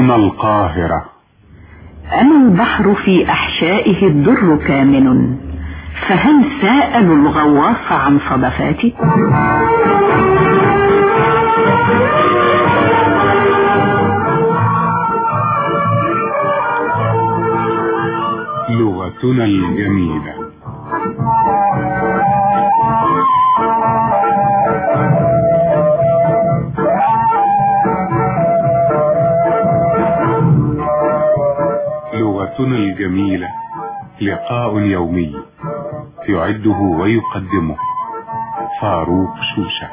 أنا القاهرة. أنا البحر في أحشائه الدر كامن، فهل سألوا الغواص عن صدفاتي؟ لغتنا الجميلة. لغتنا الجميلة لقاء يومي يعده ويقدمه فاروق شوشة.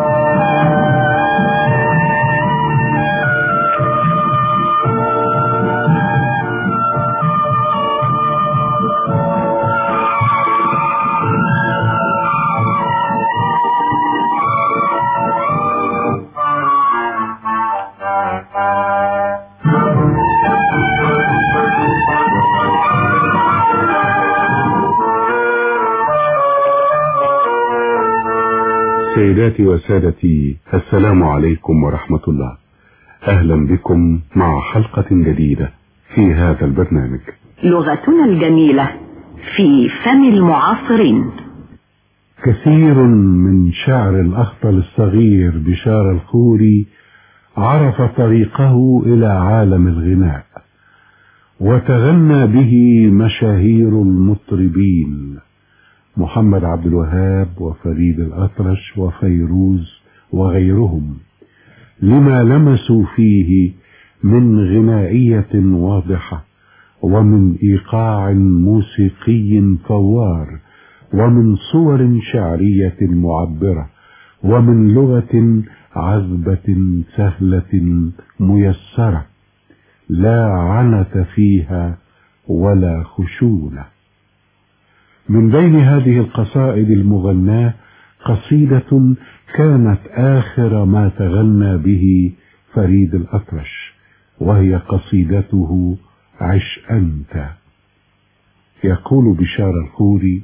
سيداتي وسادتي، السلام عليكم ورحمة الله. أهلا بكم مع حلقة جديدة في هذا البرنامج لغتنا الجميلة في فم المعاصرين. كثير من شعر الأخطل الصغير بشار الخوري عرف طريقه إلى عالم الغناء، وتغنى به مشاهير المطربين محمد عبد الوهاب وفريد الأطرش وفيروز وغيرهم، لما لمسوا فيه من غنائية واضحة، ومن إيقاع موسيقي فوار، ومن صور شعرية معبرة، ومن لغة عذبة سهلة ميسرة لا عنت فيها ولا خشونة. من بين هذه القصائد المغناة قصيدة كانت آخر ما تغنى به فريد الأطرش، وهي قصيدته عش أنت. يقول بشار الخوري: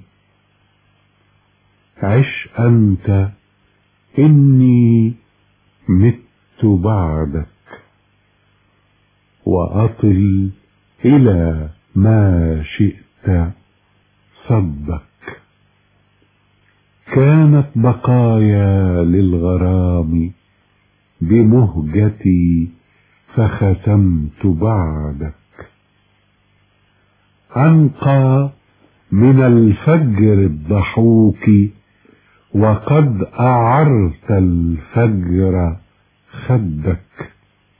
عش أنت إني مت بعدك، وأطل إلى ما شئت صبك. كانت بقايا للغرام بمهجتي فختمت بعدك. أنقى من الفجر الضحوك وقد أعرت الفجر خدك،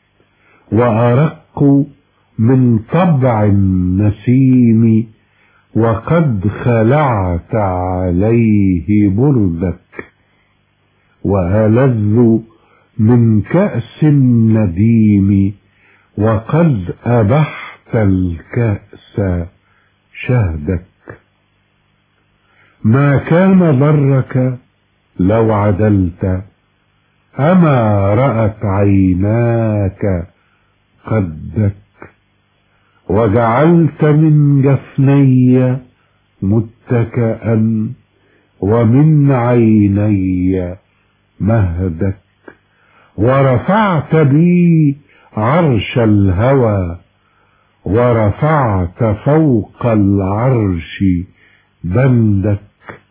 وأرق من طبع النسيم وقد خلعت عليه بردك، وألذ من كأس النديم وقد أبحت الكأس شهدك. ما كان ضرك لو عدلت، أما رأت عيناك قدك، وجعلت من جفني متكئا ومن عيني مهدك، ورفعت بي عرش الهوى ورفعت فوق العرش بندك.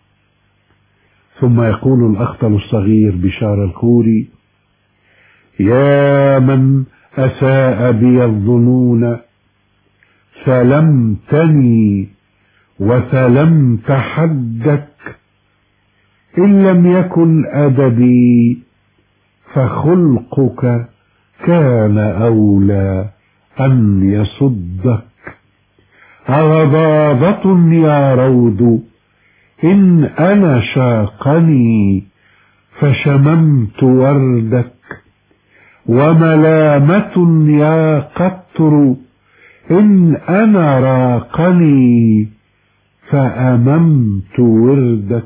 ثم يقول الأخطل الصغير بشار الخوري: يا من أساء بي الظنون، سلمتني وسلمت حدك. إن لم يكن أدبي فخلقك كان أولى أن يصدك. أغضاضة يا روض إن أنا شاقني فشممت وردك، وملامة يا قطر إن أنا راقني فأممت وردك.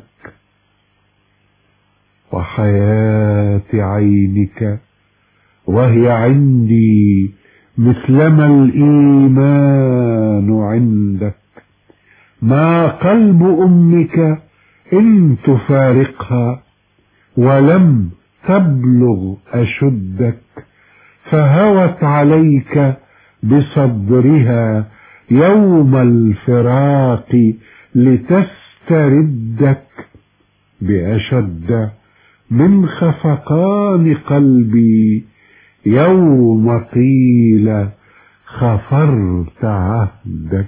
وحياة عينك وهي عندي مثلما الإيمان عندك. ما قلب أمك إن تفارقها ولم تبلغ أشدك، فهوت عليك بصدرها يوم الفراق لتستردك بأشد من خفقان قلبي يوم قيل خفرت عهدك.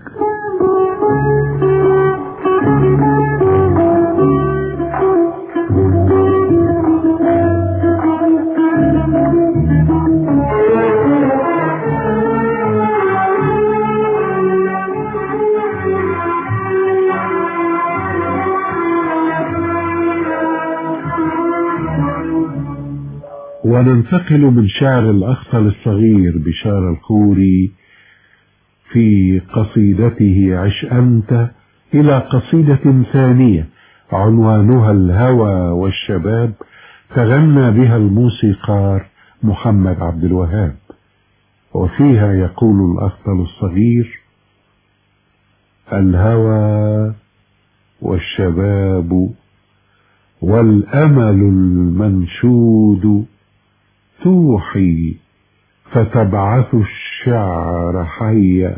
وننتقل من شعر الأخطل الصغير بشار الخوري في قصيدته عش أنت إلى قصيدة ثانية عنوانها الهوى والشباب، تغنى بها الموسيقار محمد عبد الوهاب، وفيها يقول الأخطل الصغير: الهوى والشباب والأمل المنشود توحي فتبعث الشعر حيا.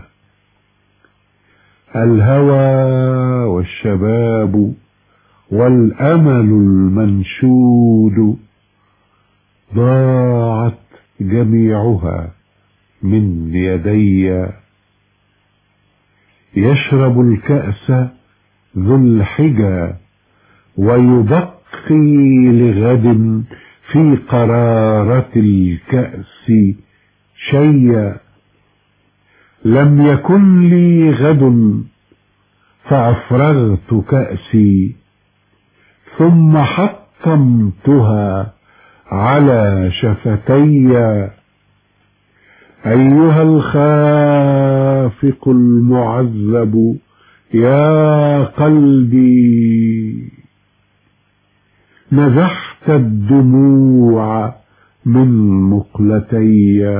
الهوى والشباب والأمل المنشود ضاعت جميعها من يدي. يشرب الكأس ذو الحجى ويبقي لغد في قرارة الكأس شيئا. لم يكن لي غد فأفرغت كأسي ثم حطمتها على شفتي. أيها الخافق المعذب يا قلبي، نزحت الدموع من مقلتي.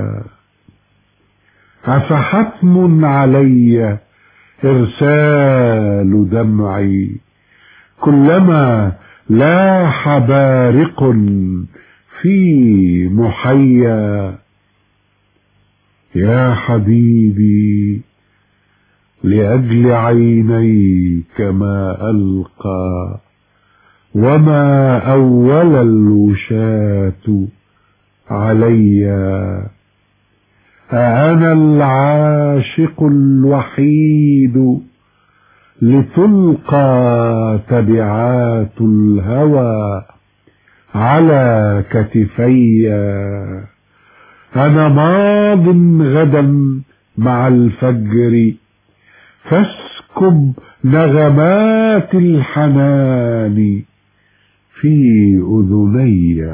أفحتم علي إرسال دمعي كلما لاح بارق في محيا. يا حبيبي لأجل عينيك ما ألقى، وما أول الوشاة علي. أأنا العاشق الوحيد لتلقى تبعات الهوى على كتفي. أنا ماض غدا مع الفجر فاسكب نغمات الحنان في أذني.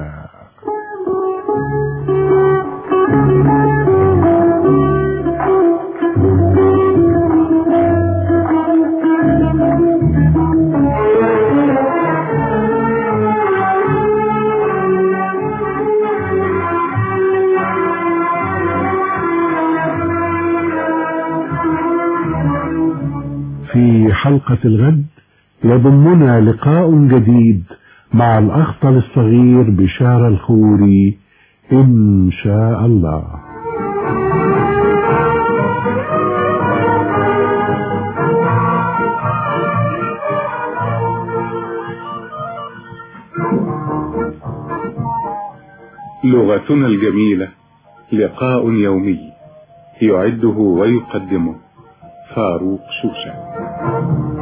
في حلقة الغد يضمنا لقاء جديد مع الأخطل الصغير بشار الخوري إن شاء الله. لغتنا الجميلة لقاء يومي يعده ويقدمه فاروق شوشة.